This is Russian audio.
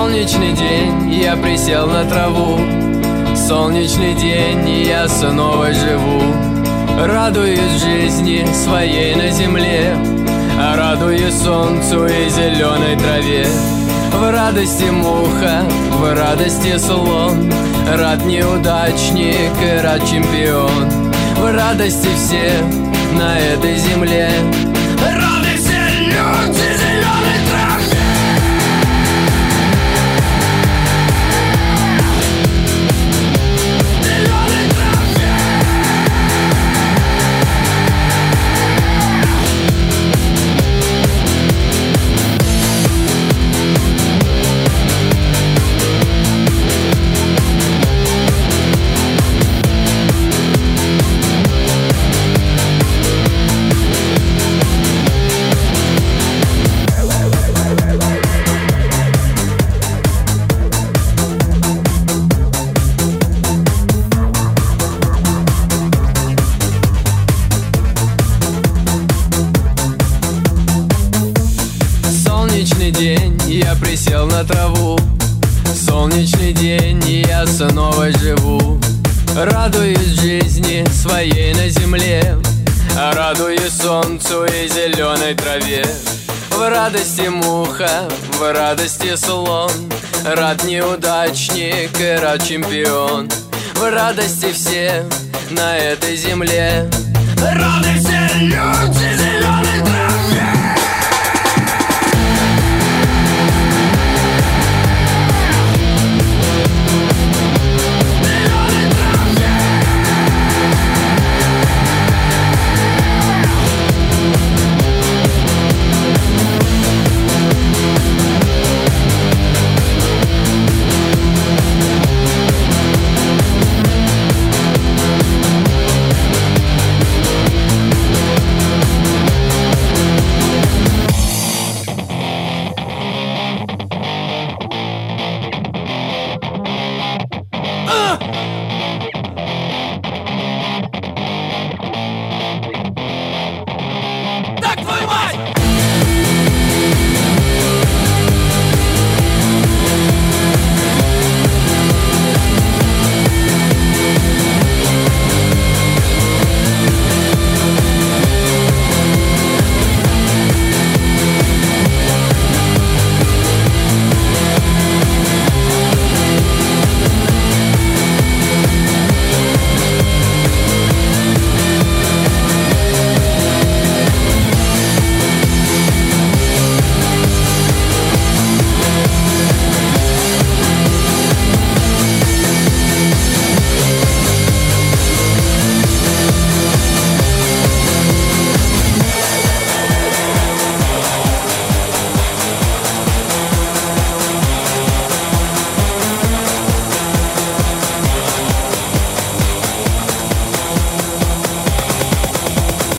Солнечный день, я присел на траву. Солнечный день, я снова живу. Радуюсь жизни своей на земле, радуюсь солнцу и зеленой траве. В радости муха, в радости слон, рад неудачник и рад чемпион. В радости все на этой земле, рады все люди зеленой траве. Солнечный день, я присел на траву. Солнечный день, я снова живу. Радуюсь жизни своей на земле, радуюсь солнцу и зеленой траве. В радости муха, в радости слон, рад неудачник и рад чемпион. В радости все на этой земле, рады все люди.